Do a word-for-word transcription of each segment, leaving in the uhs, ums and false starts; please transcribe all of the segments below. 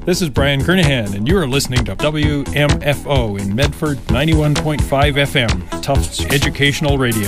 This is Brian Kernahan, and you are listening to W M F O in Medford, ninety-one point five F M, Tufts Educational Radio.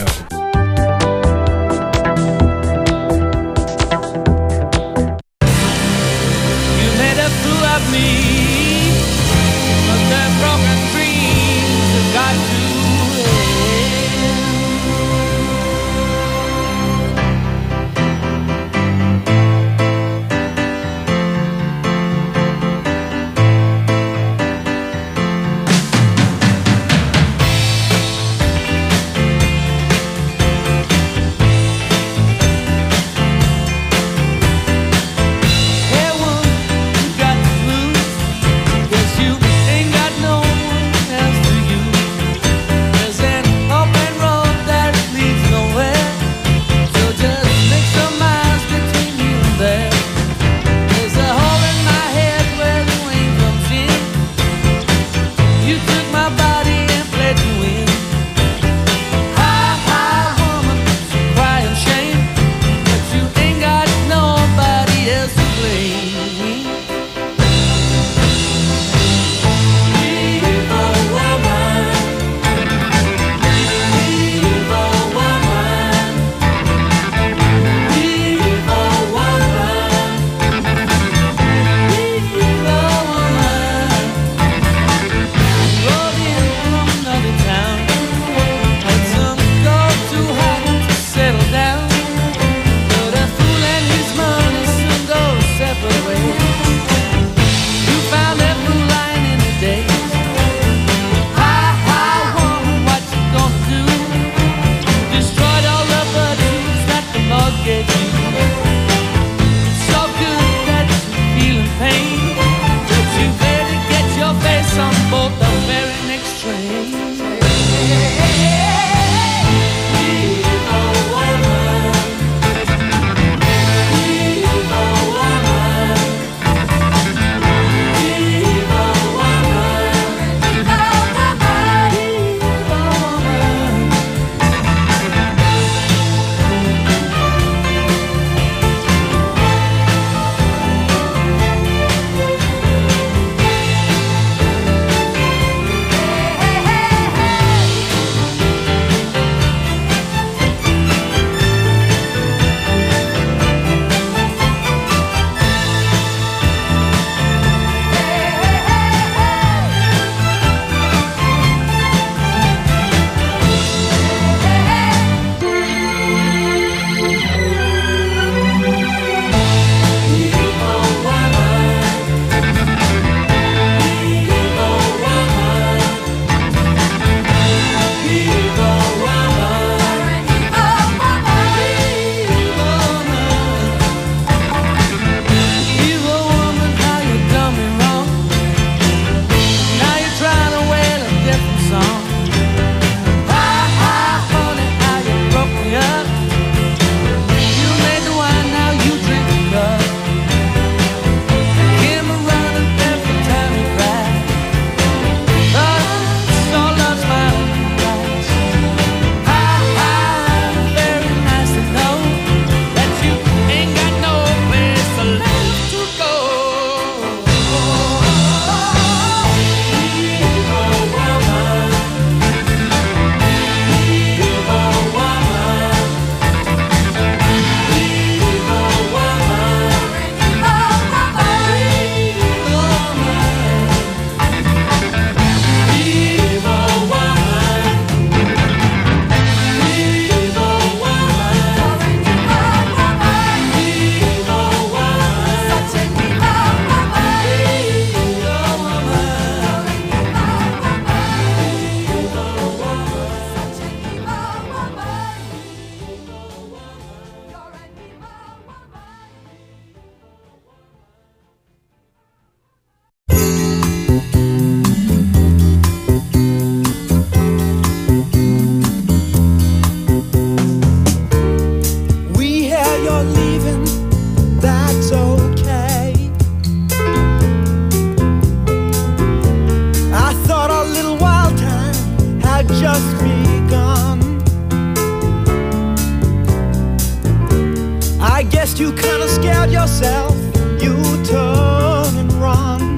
You kinda scared yourself, you turn and run.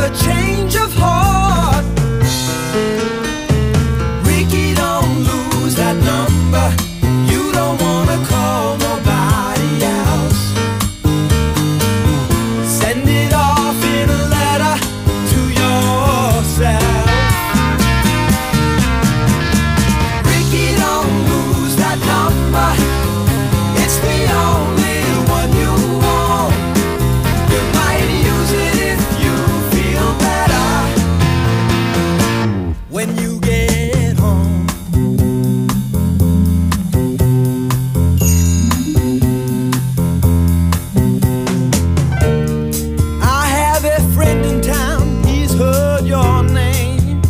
a change of heart, Ricky, don't lose that number. You don't wanna call nobody else. Send it off in a letter to yourself. Ricky, don't lose that number. It's the only one you want. You might use it if you feel better when you get home. I have a friend in town, he's heard your name.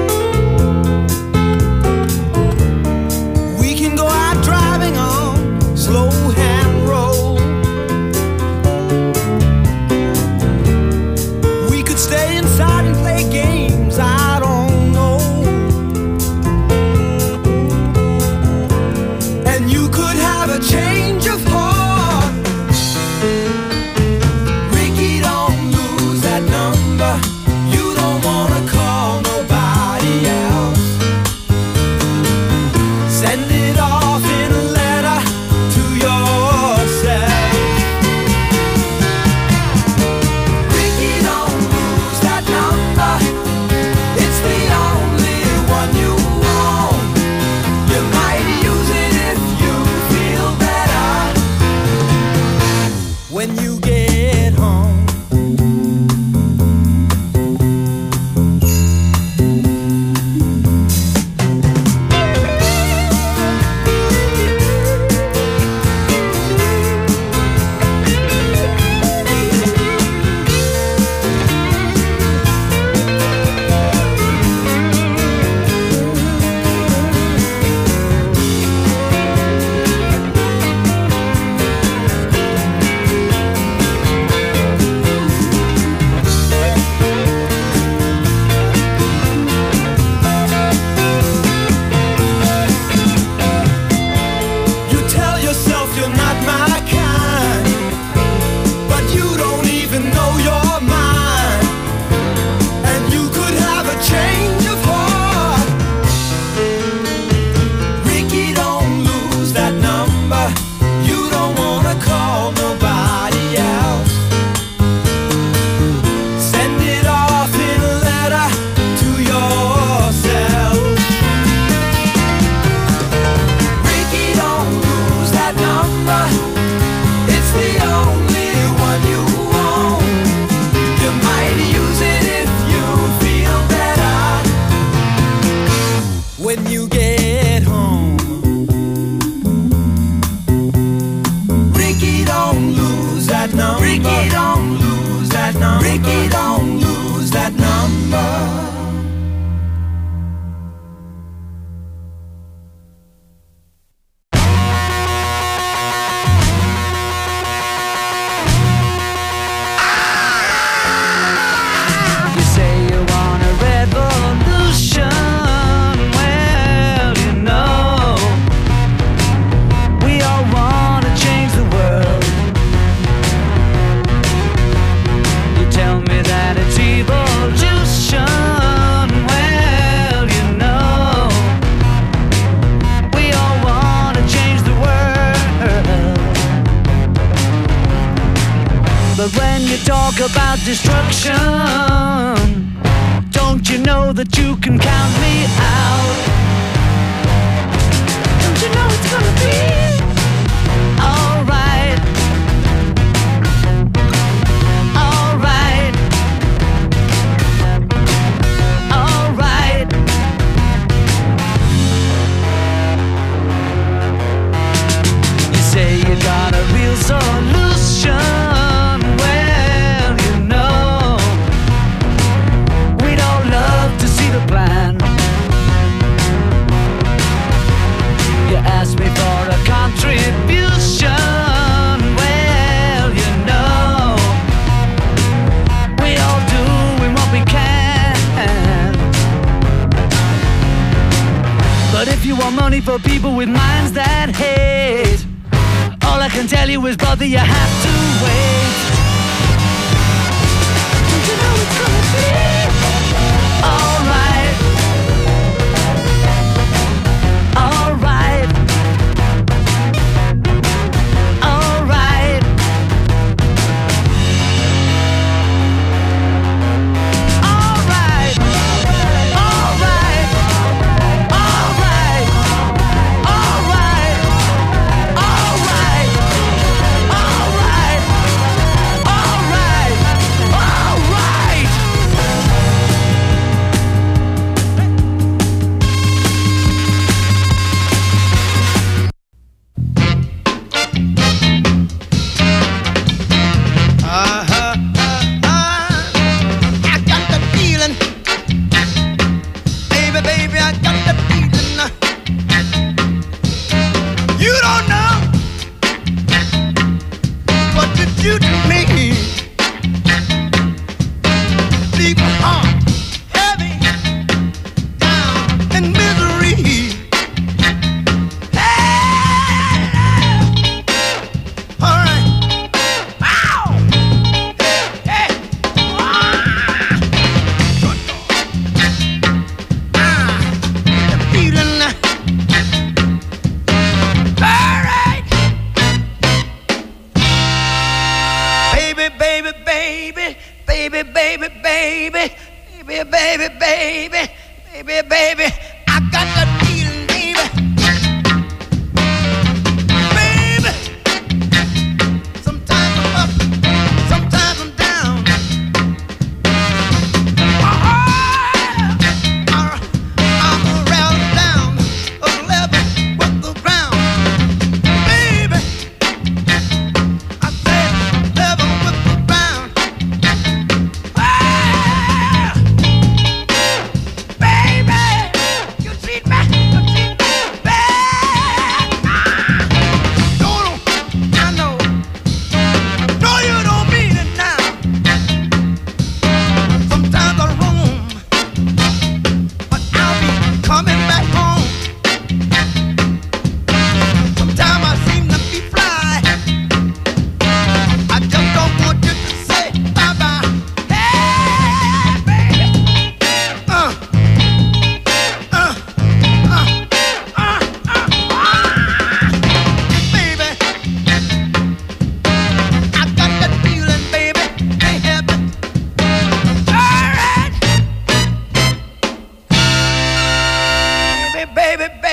We can go out driving on slow hand road. We could stay inside and play games, I don't know. And you could have a change of heart. Ricky, don't lose that number. You don't wanna call nobody else. Send it off in a letter to yourself. Ricky, don't lose that number. It's the only one you want. You might use it if you feel better when you get home. You tell yourself you're not my kind, but you don't even know your mind. And you could have a change of heart. Ricky, don't lose that number. You don't wanna call nobody else. Send it off in a letter to yourself. Ricky, don't lose that number. It's the only one you want. You might use it if you feel better when you get home. Ricky, don't lose that number. Ricky, don't lose that number. Ricky, don't lose that number. You say you want a revolution. Well, you know, we all want to change the world. You tell me that it's evolution. Well, you know, we all want to change the world. But when you talk about destruction, don't you know that you can count me out? Don't you know it's gonna be alright? Alright. Alright. You say you got a real solution. Well, you know, we'd all love to see the plan. You asked me for a contribution. Well, you know, we all doing what we can. But if you want money for people with minds that hate, all I can tell you is, brother, you have to wait. Don't you know it's gonna be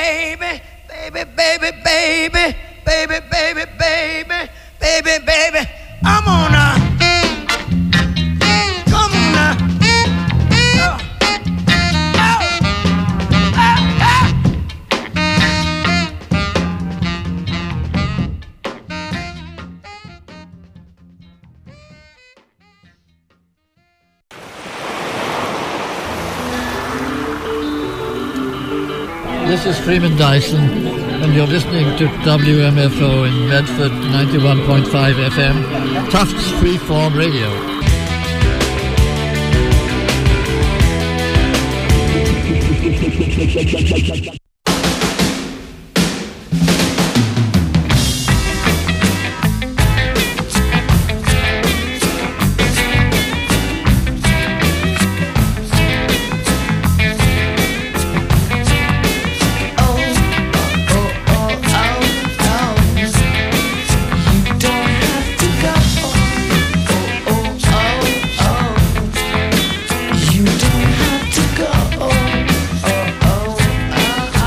baby, baby, baby, baby, baby, baby, baby, baby, baby. I'm on now. Come on now. Oh. Oh. Ah, ah. This is Freeman Dyson, and you're listening to W M F O in Medford, ninety-one point five F M, Tufts Freeform Radio. You don't have to go. Oh, oh, oh.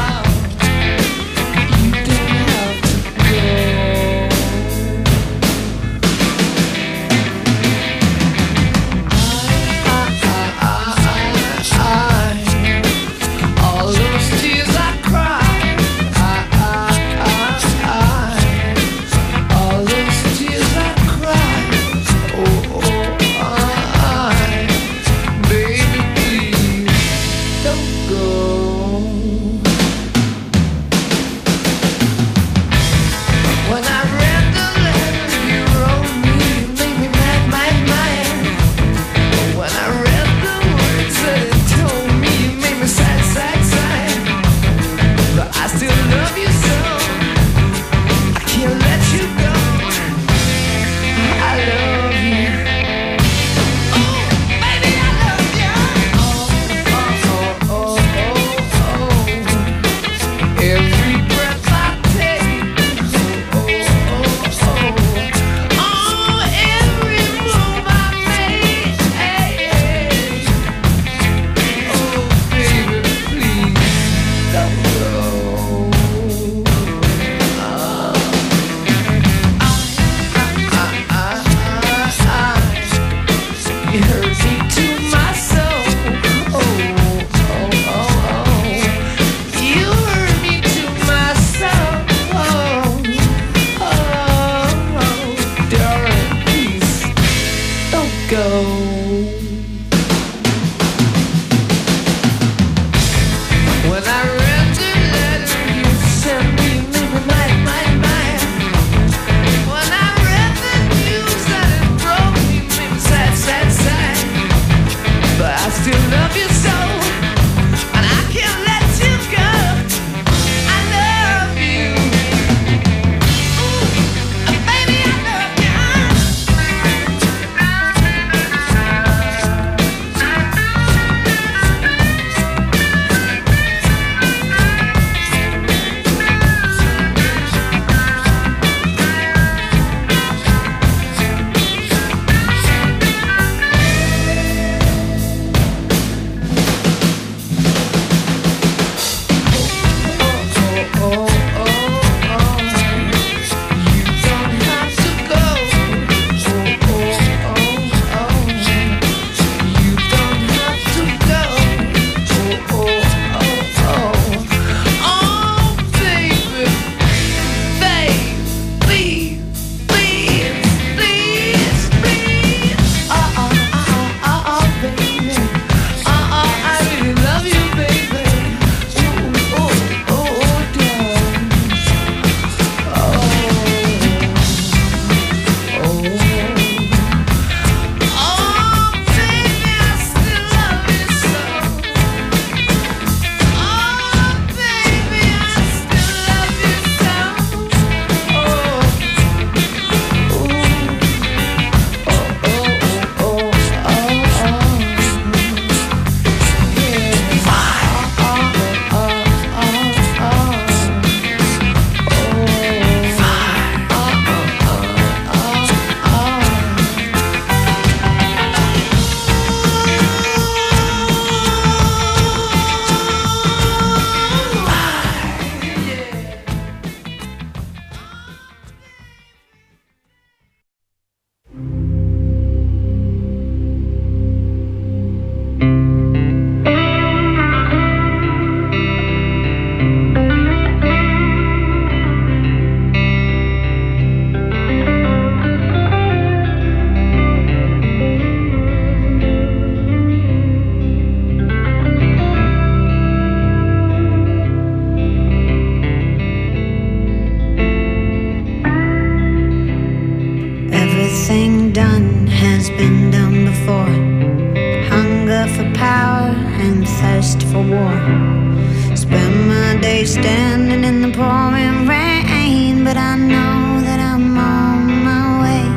day standing in the pouring rain, but I know that I'm on my way.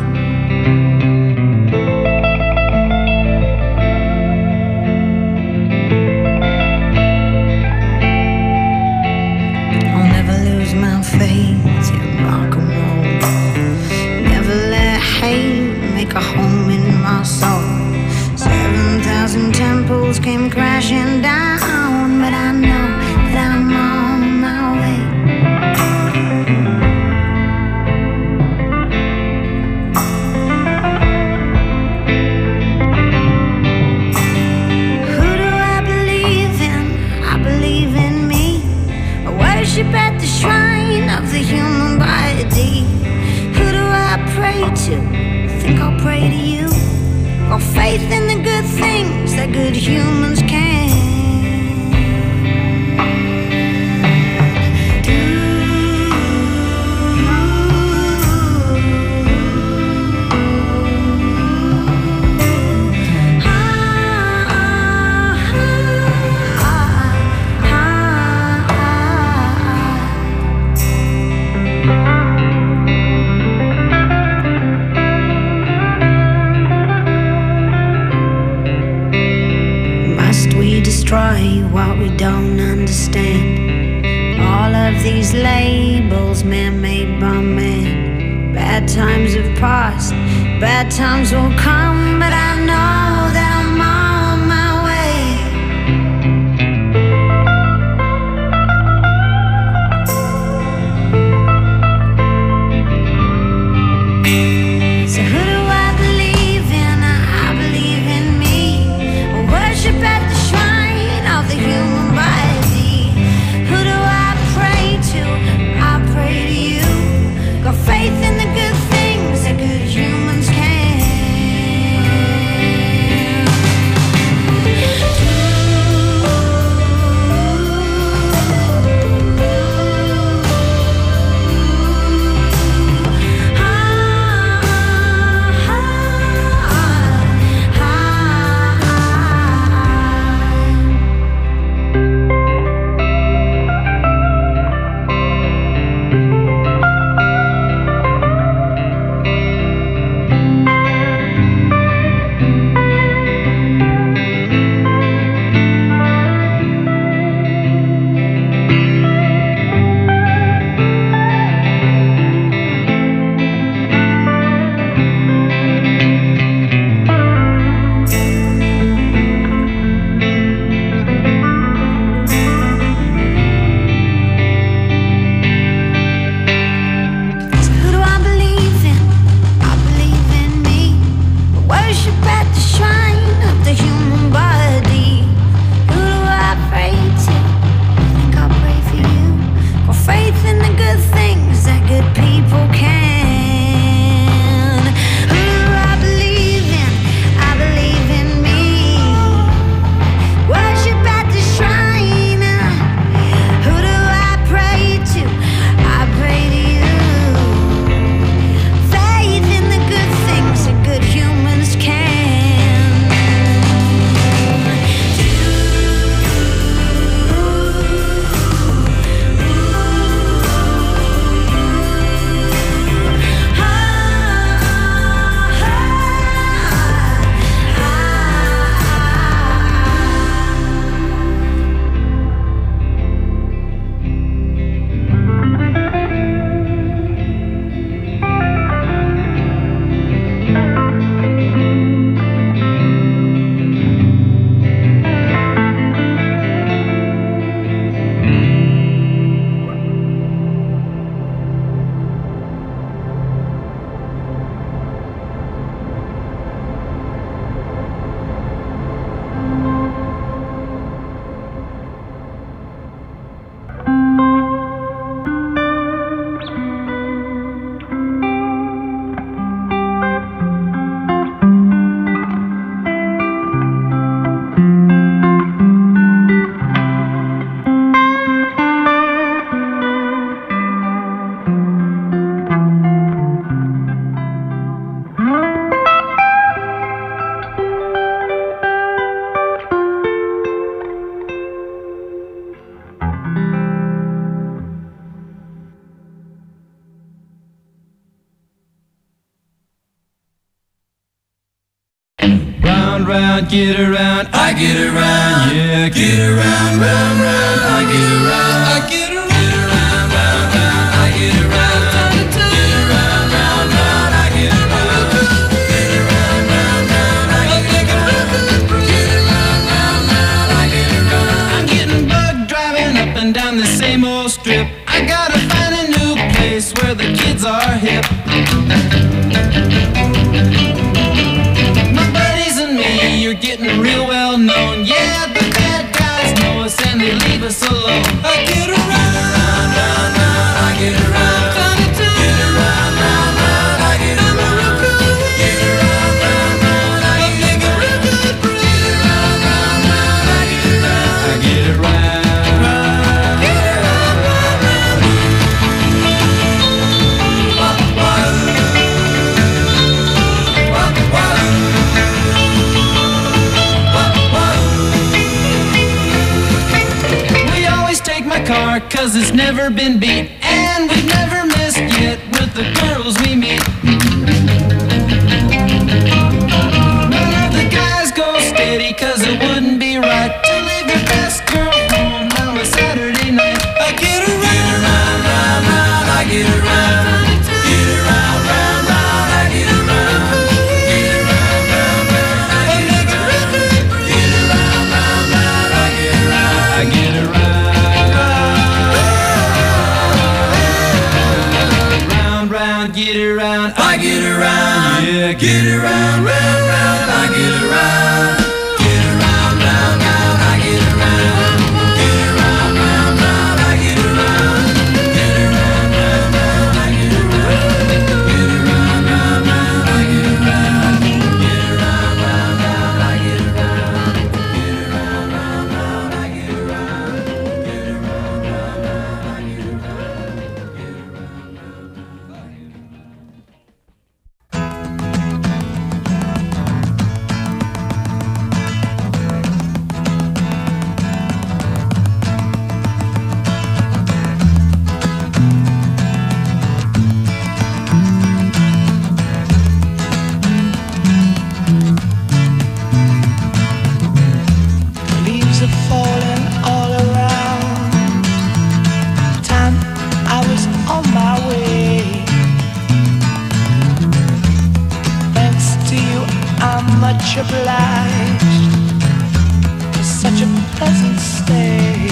I'll never lose my faith in rock and roll. Never let hate make a home in my soul. Seven thousand temples came crashing down, but I know that I'm on my way. Who do I believe in? I believe in me. I worship at the shrine of the human body. Who do I pray to? Think I'll pray to you. Or faith in the good things that good humans can do. Ah, ah, ah, ah, ah. Must we destroy what we don't understand? All of these labels man-made by man. Bad times have passed, bad times will come, but I know that I'm on my way. So who do I believe in? I believe in me. I worship at the shrine of the human body. Who do I pray to? I pray to you. Got faith in the good things that good humans can. round, get around, I get around, yeah, get around, round, round, I get around, I get around, round, round, round, I get around, get around, round, round, I get around, get around, round, round, I get around, get around, round, round, I get around. I'm getting bugged driving up and down the same old strip. I gotta find a new place where the kids are hip. You're getting real well known. Yeah, the bad guys know us and they leave us alone. I get around, round, round, round, I get around, get around, round, round, I get around, get around, round, round, I get around, get around, round, round, I get around, I get around, get around, round, round. Car, cause it's never been beat, and we've never missed yet with the girls we meet. None of the guys go steady, cause it wouldn't be right to leave your best girl home on a Saturday night. I get around, round, round, round, I get around, get around, round, round, I get around, get around, round, round, I get around, get around, round, round, I get around, I get around. Get around, I get around, yeah, get around, round, round, I get around, get around, round, round, I get around, get around, round, round, I get around, get around, round, round, I get around, get around, round, round, I get around, get around, round, round, I get around, get around, round, round, I get around, get around, round, round, I get around. Obliged for such a pleasant stay,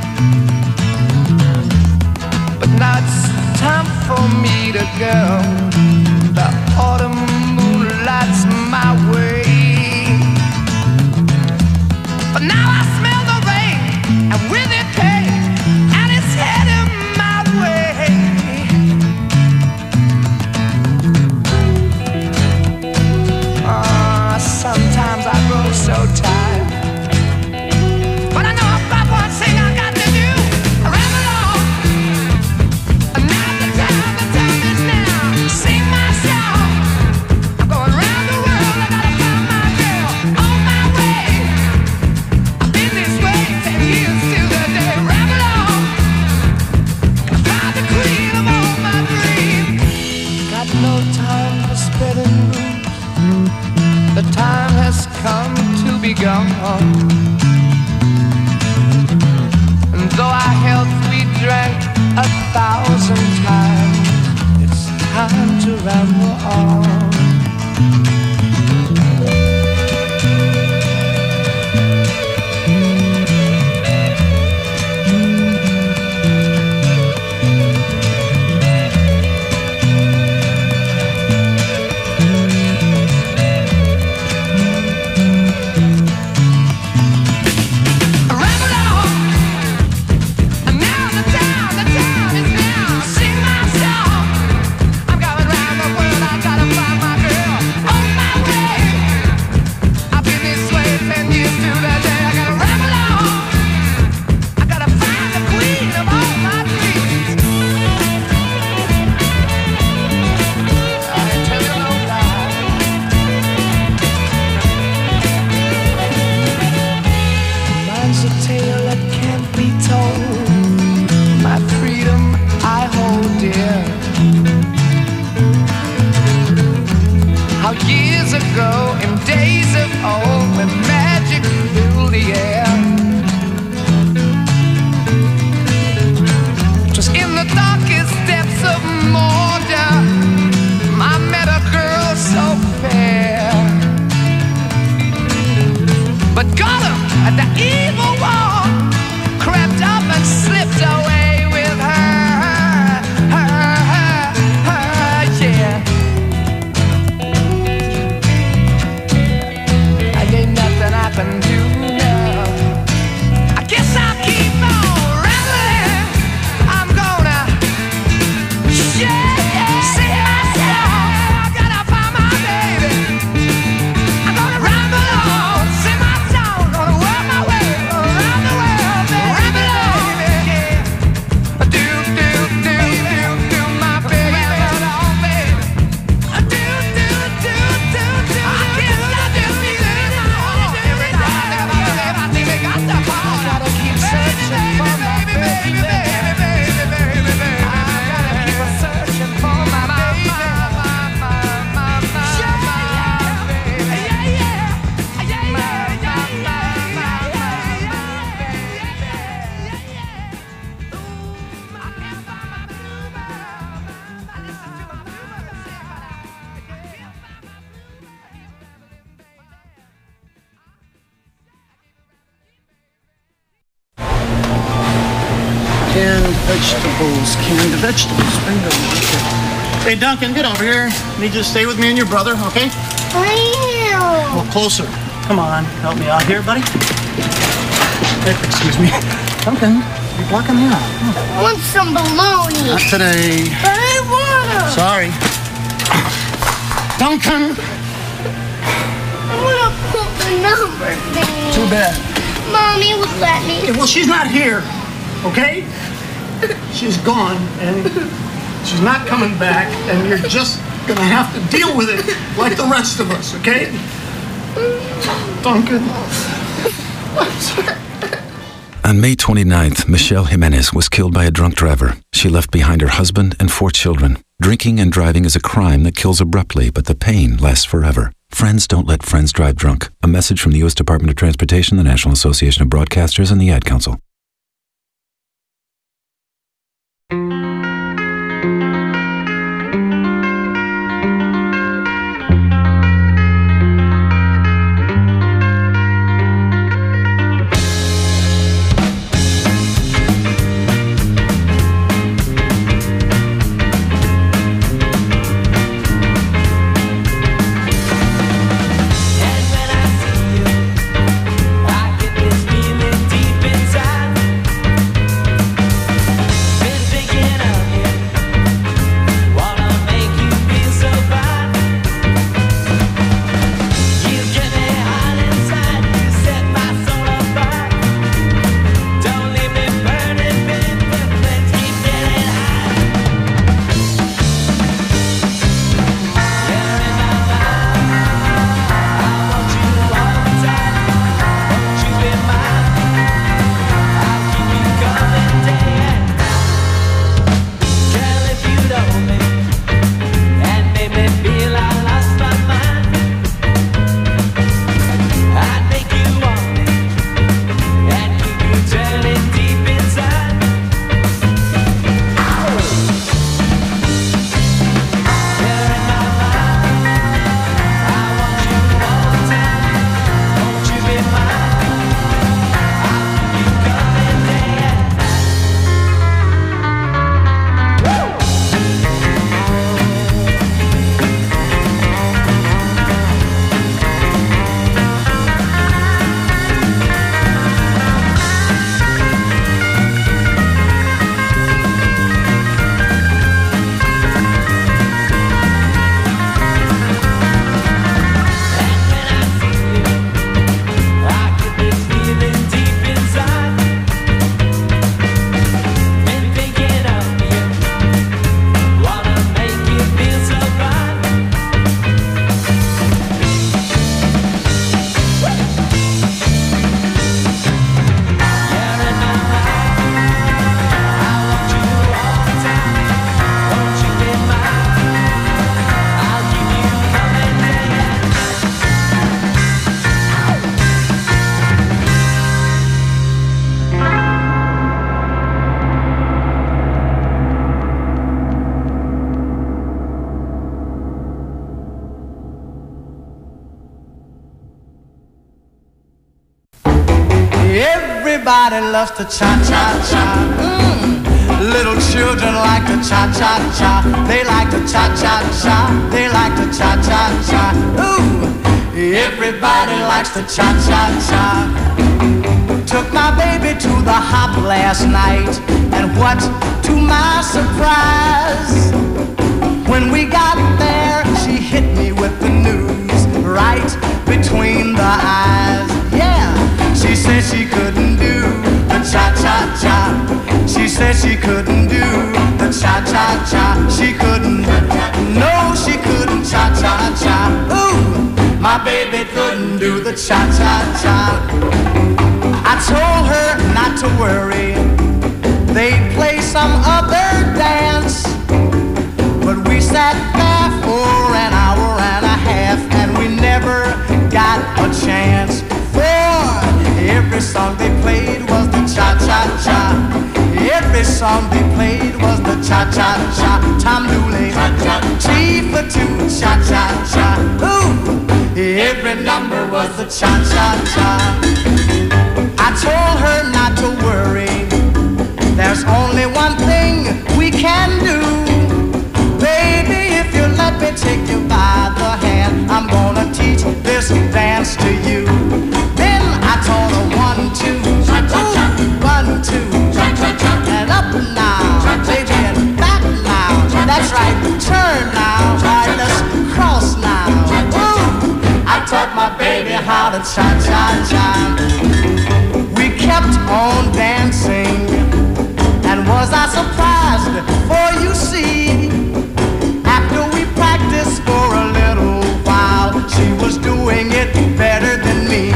but now it's time for me to go. The autumn moonlight's my way, but now I smell the rain and with it pain, and it's heading my way. Uh, sometimes I grow so tired, but I know about one but the evil one crept up and slipped away with her, her, her, her, yeah. And ain't nothing I can do now. I guess I'll keep on rambling. I'm gonna share, see myself. I gotta find my baby. I'm gonna ramble on, sing my song, gonna work my way around the world, baby. Do, do, do, do, do, my baby. Do, do, do, do, do. I can't stop this feeling every time I think I got to fall. I gotta keep searching for my baby, baby, baby, baby, baby. I gotta keep searching for my baby, my, my, my, my, my, baby. Yeah, yeah, yeah, yeah, yeah, Canned vegetables, canned vegetables. Bingo. Okay. Hey, Duncan, get over here. Need you to stay with me and your brother, okay? Wow. Well, closer. Come on, help me out here, buddy. Hey, excuse me. Duncan, you're blocking me out. I want some bologna. Not today. But I want to. Sorry. Duncan! I want to put the number thing. Too bad. Mommy would let me. Well, she's not here, okay? She's gone, and she's not coming back, and you're just gonna have to deal with it like the rest of us, okay? Duncan. On May twenty-ninth, Michelle Jimenez was killed by a drunk driver. She left behind her husband and four children. Drinking and driving is a crime that kills abruptly, but the pain lasts forever. Friends don't let friends drive drunk. A message from the U S Department of Transportation, the National Association of Broadcasters, and the Ad Council. And when I see you, I get this feeling deep inside. Everybody loves to cha-cha-cha. Mm. Little children like to cha-cha-cha. They like to cha-cha-cha. They like to cha-cha-cha. Ooh, everybody likes to cha-cha-cha. Took my baby to the hop last night, and what to my surprise, when we got there, she hit me with the news right between the eyes. Yeah, she said she couldn't do the cha-cha-cha. She said she couldn't do the cha-cha-cha. She couldn't, no, she couldn't cha-cha-cha. Ooh, my baby couldn't do the cha-cha-cha. I told her not to worry, they'd play some other dance. But we sat there for an hour and a half, and we never got a chance. For every song they played was the cha-cha-cha. Every song they played was the cha-cha-cha. Tom Dooley, T for two, cha-cha-cha. Ooh, every number was the cha-cha-cha. I told her not to worry, there's only one thing we can do. Baby, if you let me take you by the hand, I'm gonna teach this dance to you. Then I told her one, two, ooh, one, two, and up now, baby, and back now. That's right, turn now, alright, let's cross now. Ooh, I taught my baby how to cha-cha-cha. We kept on dancing, and was I surprised, for you see, after we practiced for a little while, she was doing it better than me.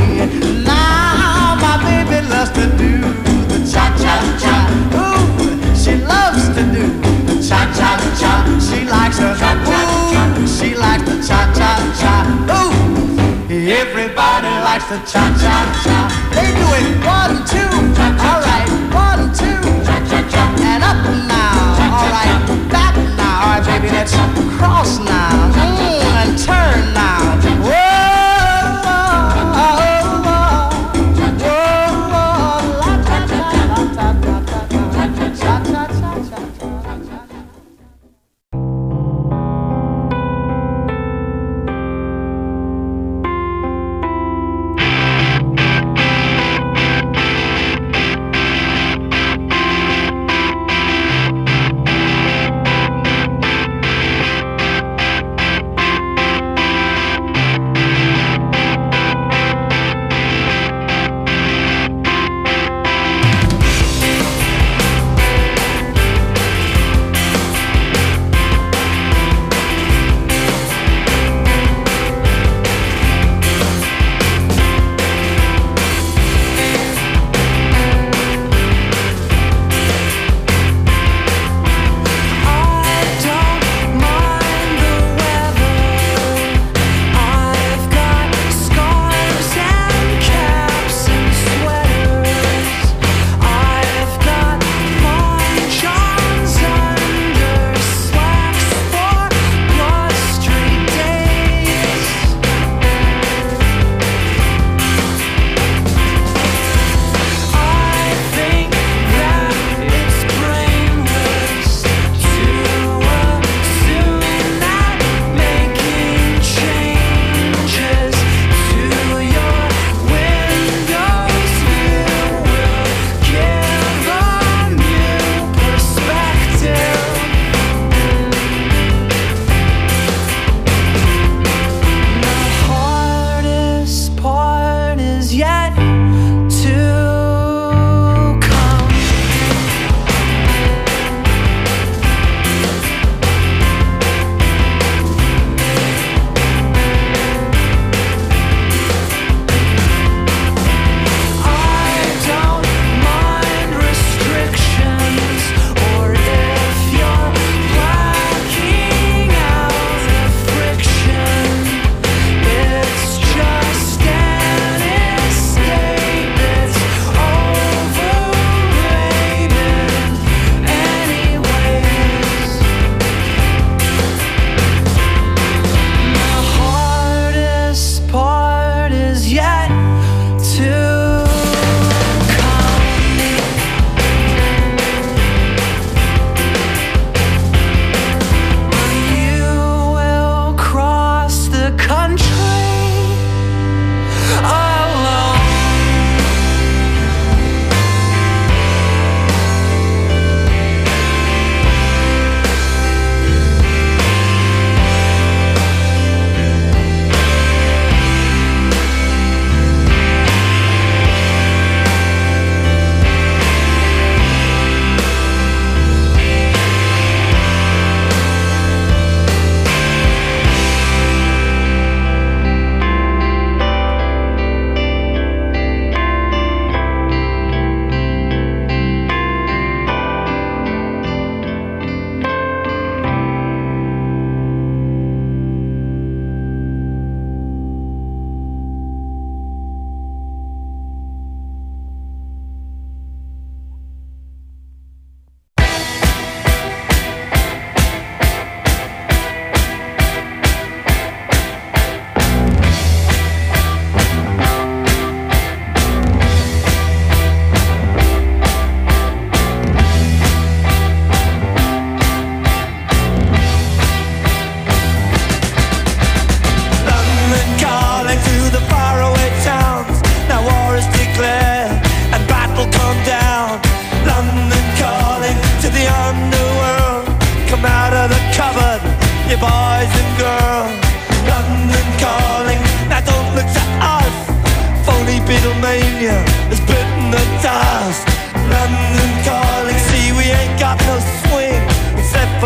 Now my baby loves to do the cha-cha-cha. Ooh, she loves to do the cha-cha-cha. She likes her, ooh, she likes the cha-cha-cha. Ooh, everybody likes the cha-cha-cha. They do it one, two, all right, one, two, and up now, all right, back now, all right, baby, let's cross now, mm, and turn now. Whoa, whoa, whoa, whoa, whoa, la ta ta la ta ta ta cha cha cha cha cha.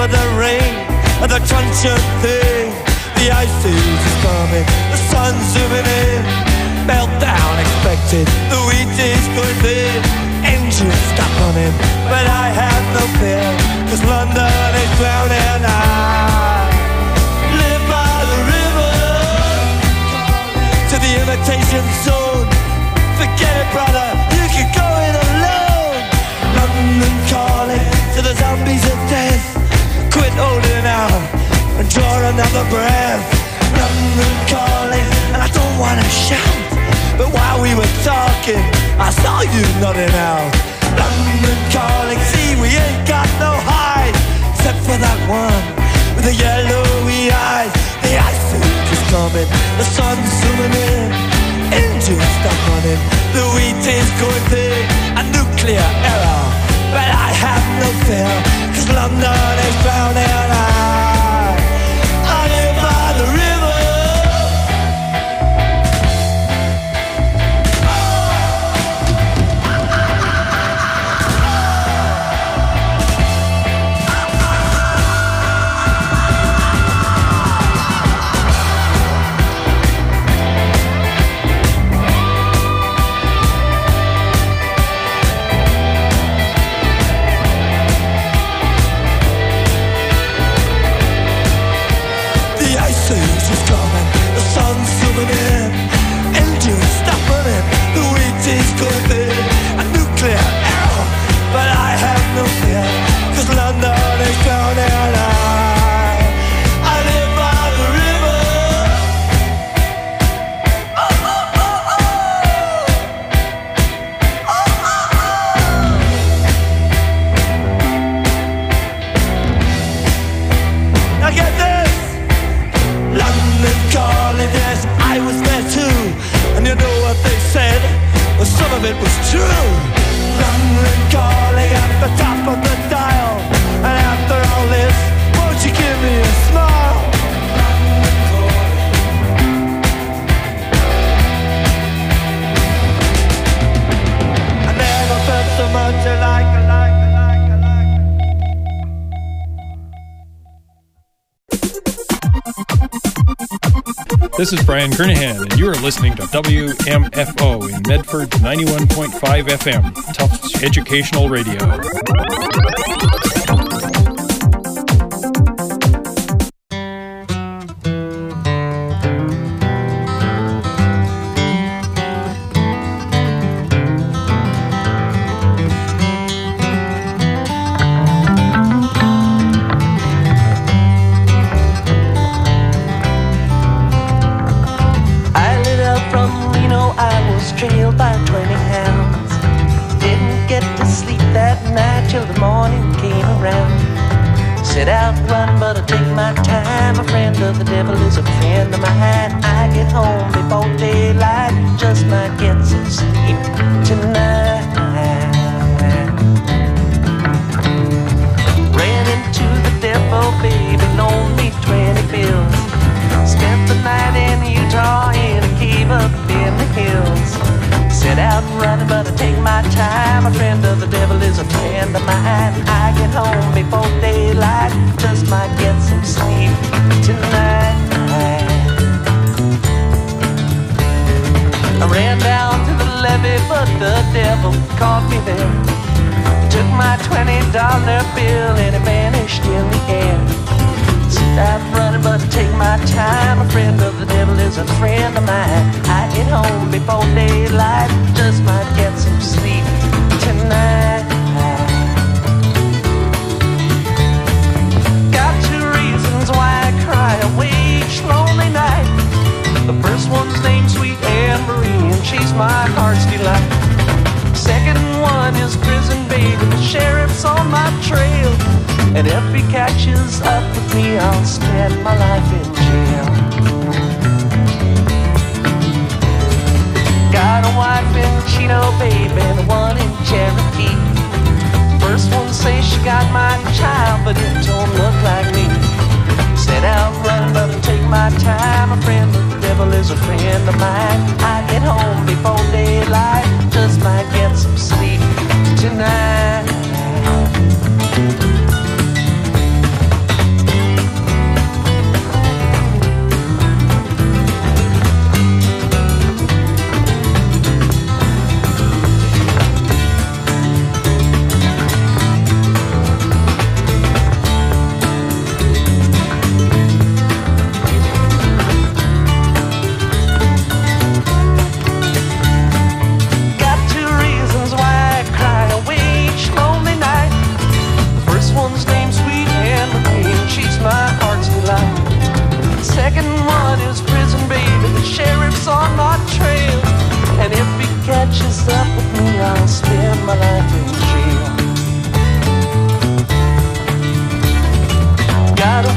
for the rain and the truncheon thing. The ice age is coming, the sun's zooming in. Meltdown expected, the wheat is going thin. Engines stop running, but I have no fear, 'cause London is drowning. I live by the river, to the imitation zone. Forget it, brother, you can go it alone. London calling to the zombies of death. Quit holding out and draw another breath. London calling, and I don't wanna shout, but while we were talking, I saw you nodding out. London calling, see we ain't got no hide, except for that one with the yellowy eyes. The ice age is coming, the sun's zooming in. Engines stop running, the wheat is going thick. A nuclear error, but I have no fear, 'cause London is drowning. I, I live by the river. This is Brian Kernahan, and you are listening to W M F O in Medford ninety-one point five F M, Tufts Educational Radio.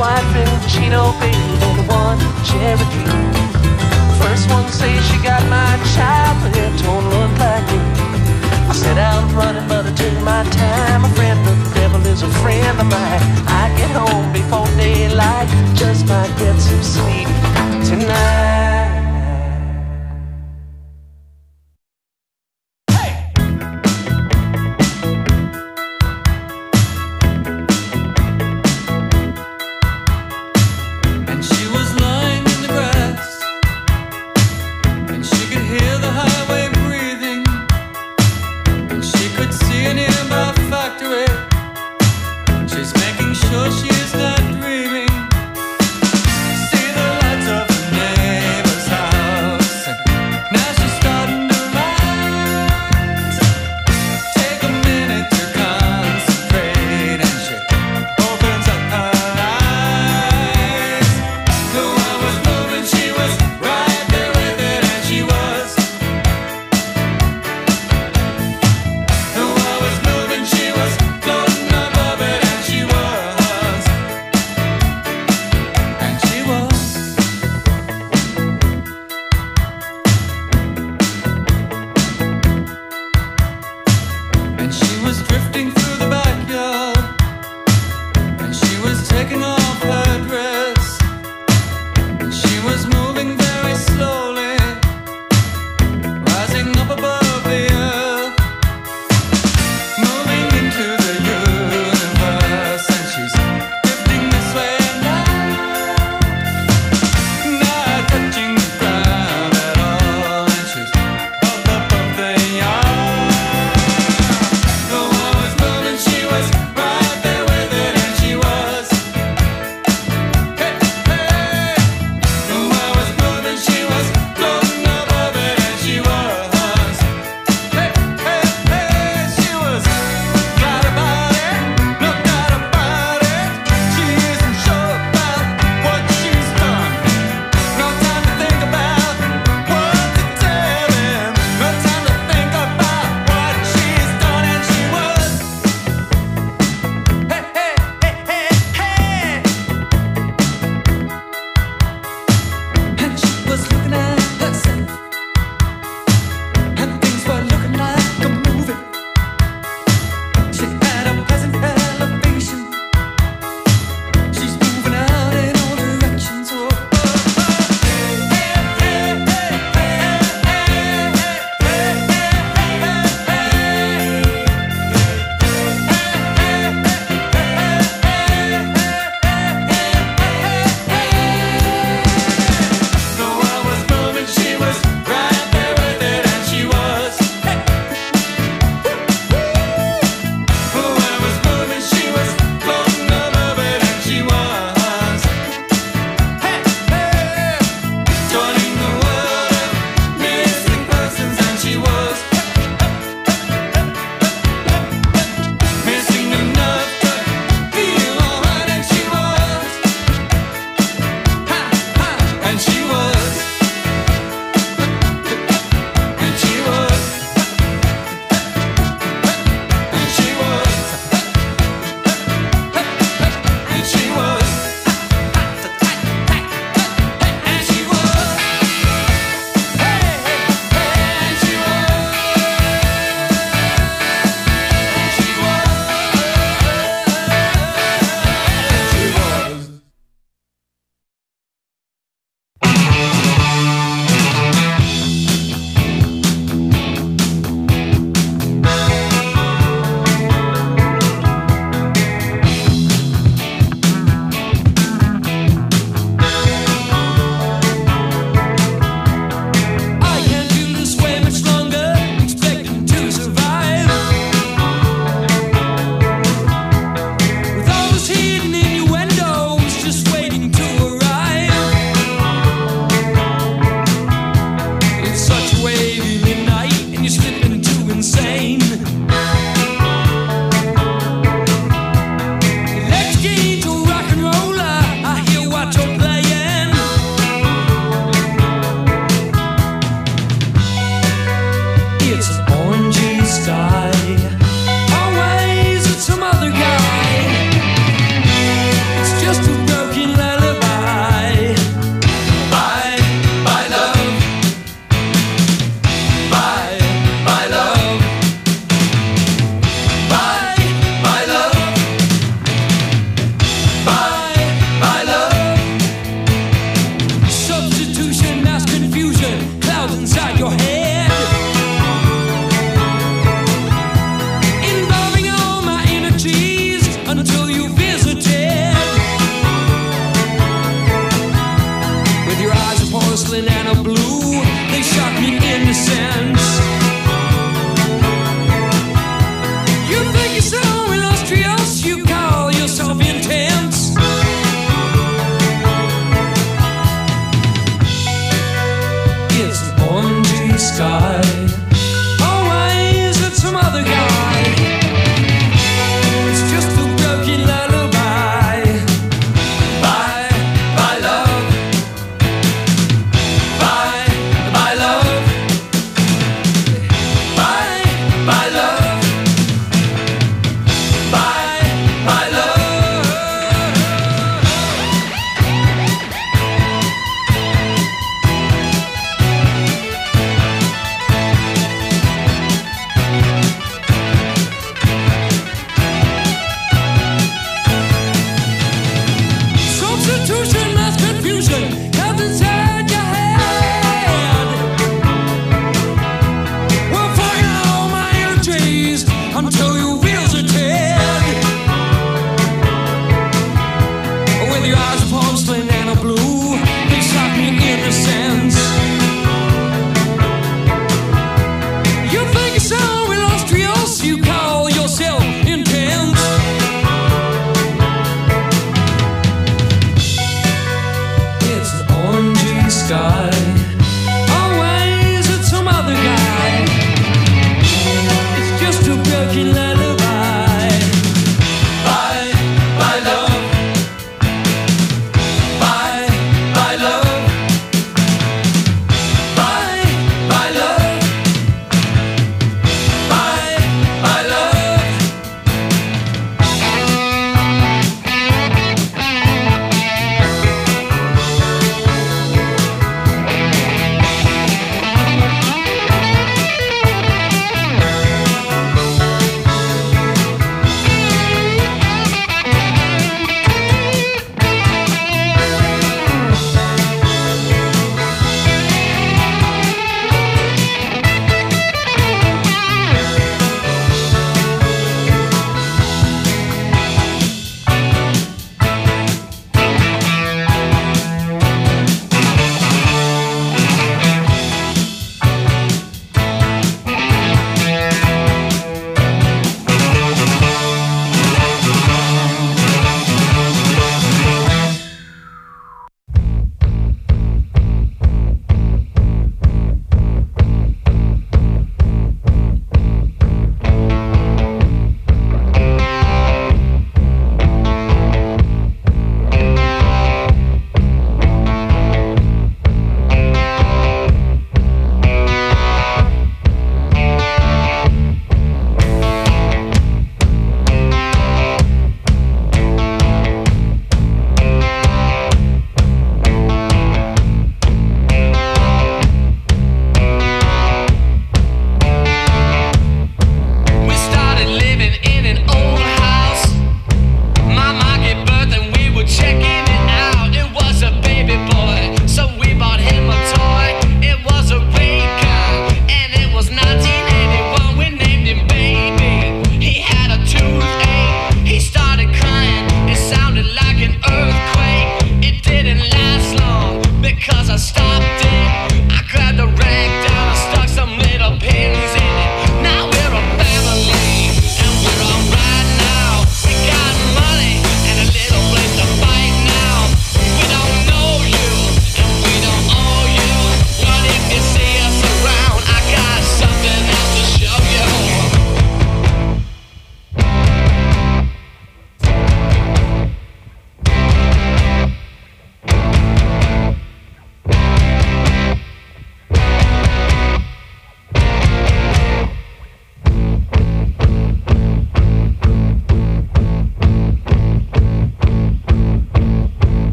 white Chino babe and one Cherokee. First one says she got my child, but it don't look like me. I set out running, but I took my time. A friend of the devil is a friend of mine. I get home before daylight, just might get some sleep tonight. She's not dreaming. See the lights of the name.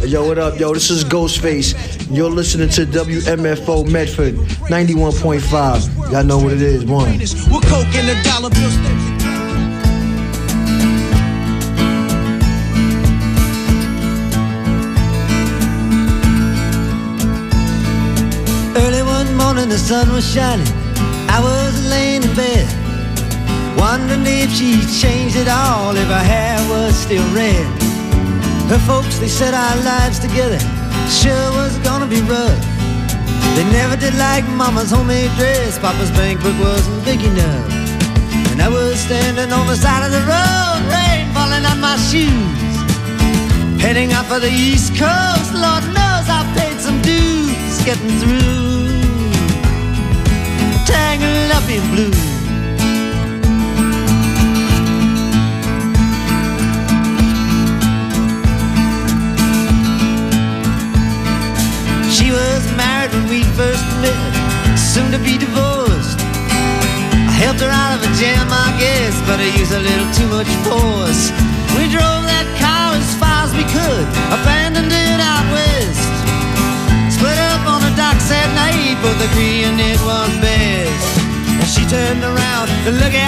Yo, what up, yo? This is Ghostface. You're listening to W M F O Medford ninety-one point five. Y'all know what it is. One. With coke and a dollar bill. Early one morning the sun was shining. I was laying in bed, wondering if she'd changed it all, if her hair was still red. Her folks, they said our lives together sure was gonna be rough. They never did like Mama's homemade dress, Papa's bank book wasn't big enough. And I was standing on the side of the road, rain falling on my shoes, heading out for the East Coast. Lord knows I paid some dues getting through, tangled up in blue. She was married when we first met, soon to be divorced. I helped her out of a jam, I guess, but I used a little too much force. We drove that car as far as we could, abandoned it out west. Split up on the docks at night, both agreeing it was best. And she turned around to look at